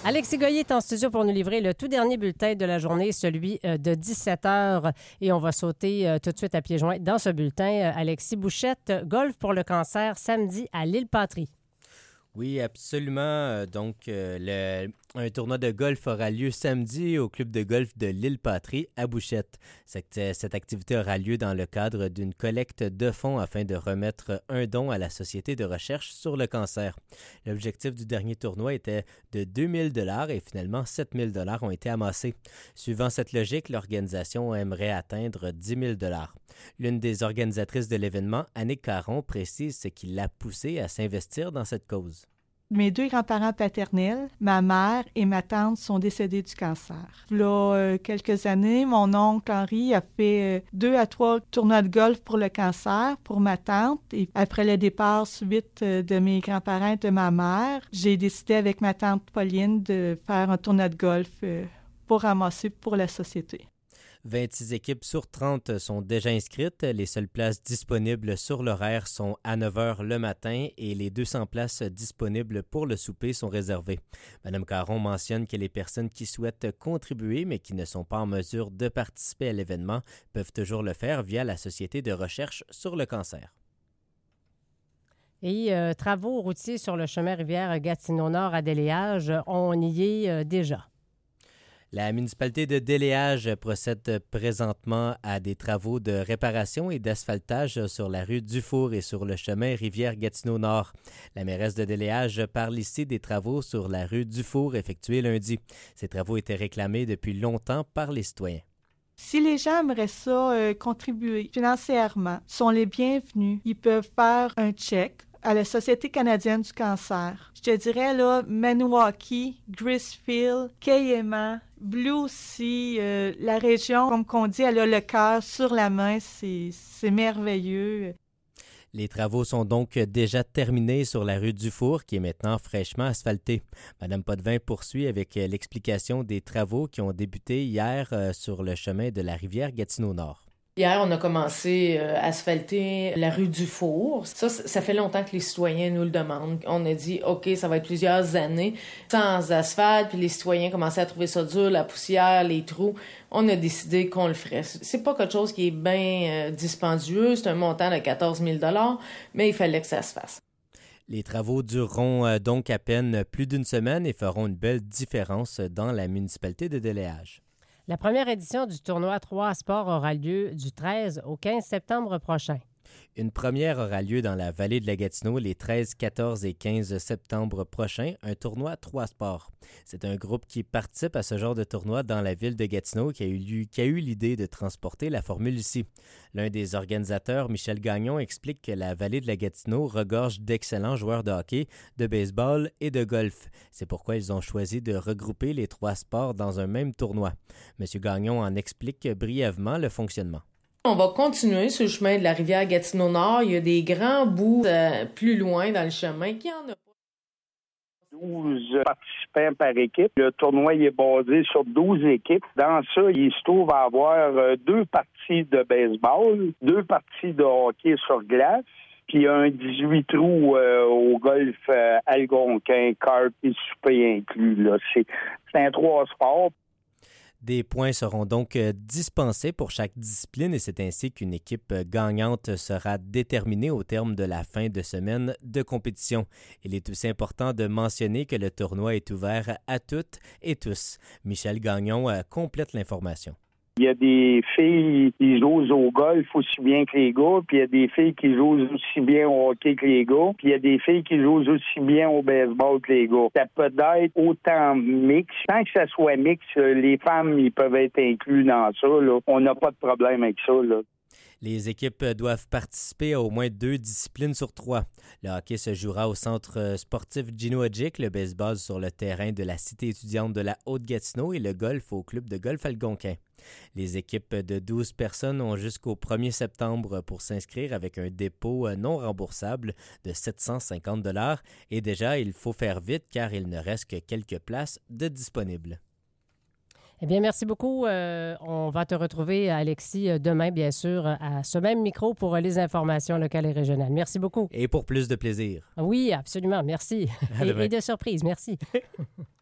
Alexis Goyer est en studio pour nous livrer le tout dernier bulletin de la journée, celui de 17h. Et on va sauter tout de suite à pieds joints dans ce bulletin. Alexis Bouchette, golf pour le cancer, samedi à l'Île-Patrie. Oui, absolument. Donc, un tournoi de golf aura lieu samedi au club de golf de l'Île-Patrie à Bouchette. Cette activité aura lieu dans le cadre d'une collecte de fonds afin de remettre un don à la Société de recherche sur le cancer. L'objectif du dernier tournoi était de 2 000 $ et finalement 7 000 $ ont été amassés. Suivant cette logique, l'organisation aimerait atteindre 10 000 $. L'une des organisatrices de l'événement, Annick Caron, précise ce qui l'a poussée à s'investir dans cette cause. Mes 2 grands-parents paternels, ma mère et ma tante, sont décédés du cancer. Il y a quelques années, mon oncle Henri a fait 2 à 3 tournois de golf pour le cancer pour ma tante. Et après le départ subite de mes grands-parents et de ma mère, j'ai décidé avec ma tante Pauline de faire un tournoi de golf pour ramasser pour la société. 26 équipes sur 30 sont déjà inscrites. Les seules places disponibles sur l'horaire sont à 9 h le matin et les 200 places disponibles pour le souper sont réservées. Mme Caron mentionne que les personnes qui souhaitent contribuer mais qui ne sont pas en mesure de participer à l'événement peuvent toujours le faire via la Société de recherche sur le cancer. Et travaux routiers sur le chemin Rivière-Gatineau-Nord à Déléage, on y est déjà. La municipalité de Déléage procède présentement à des travaux de réparation et d'asphaltage sur la rue Dufour et sur le chemin Rivière-Gatineau-Nord. La mairesse de Déléage parle ici des travaux sur la rue Dufour effectués lundi. Ces travaux étaient réclamés depuis longtemps par les citoyens. Si les gens aimeraient ça contribuer financièrement, sont les bienvenus. Ils peuvent faire un chèque à la Société canadienne du cancer. Je te dirais, là, Maniwaki, Gristfield, Kayema, Blue Sea, la région, comme qu'on dit, elle a le cœur sur la main, c'est merveilleux. Les travaux sont donc déjà terminés sur la rue Dufour, qui est maintenant fraîchement asphaltée. Mme Potvin poursuit avec l'explication des travaux qui ont débuté hier sur le chemin de la rivière Gatineau-Nord. Hier, on a commencé à asphalter la rue Dufour. Ça fait longtemps que les citoyens nous le demandent. On a dit, OK, ça va être plusieurs années sans asphalte, puis les citoyens commençaient à trouver ça dur, la poussière, les trous. On a décidé qu'on le ferait. C'est pas quelque chose qui est bien dispendieux, c'est un montant de 14 000 $, mais il fallait que ça se fasse. Les travaux dureront donc à peine plus d'une semaine et feront une belle différence dans la municipalité de Déléage. La première édition du tournoi 3 Sports aura lieu du 13 au 15 septembre prochain. Une première aura lieu dans la vallée de la Gatineau les 13, 14 et 15 septembre prochains, un tournoi 3 sports. C'est un groupe qui participe à ce genre de tournoi dans la ville de Gatineau qui a eu l'idée de transporter la formule ici. L'un des organisateurs, Michel Gagnon, explique que la vallée de la Gatineau regorge d'excellents joueurs de hockey, de baseball et de golf. C'est pourquoi ils ont choisi de regrouper les 3 sports dans un même tournoi. M. Gagnon en explique brièvement le fonctionnement. On va continuer sur le chemin de la rivière Gatineau-Nord. Il y a des grands bouts plus loin dans le chemin qui en a pas. 12 participants par équipe. Le tournoi il est basé sur 12 équipes. Dans ça, il se trouve à avoir 2 parties de baseball, 2 parties de hockey sur glace, puis un 18 trous au golf algonquin, carpe et souper inclus. Là. C'est un 3 sports. Des points seront donc dispensés pour chaque discipline et c'est ainsi qu'une équipe gagnante sera déterminée au terme de la fin de semaine de compétition. Il est aussi important de mentionner que le tournoi est ouvert à toutes et tous. Michel Gagnon complète l'information. Il y a des filles qui jouent au golf aussi bien que les gars, puis il y a des filles qui jouent aussi bien au hockey que les gars, puis il y a des filles qui jouent aussi bien au baseball que les gars. Ça peut être autant mix. Tant que ça soit mix, les femmes ils peuvent être inclus dans ça. Là. On n'a pas de problème avec ça. Là. Les équipes doivent participer à au moins 2 disciplines sur 3. Le hockey se jouera au centre sportif Gino Odjick, le baseball sur le terrain de la cité étudiante de la Haute-Gatineau et le golf au club de golf algonquin. Les équipes de 12 personnes ont jusqu'au 1er septembre pour s'inscrire avec un dépôt non remboursable de 750 $ et déjà, il faut faire vite car il ne reste que quelques places de disponibles. Eh bien, merci beaucoup. On va te retrouver, Alexis, demain, bien sûr, à ce même micro pour les informations locales et régionales. Merci beaucoup. Et pour plus de plaisir. Oui, absolument. Merci. Et de surprise. Merci.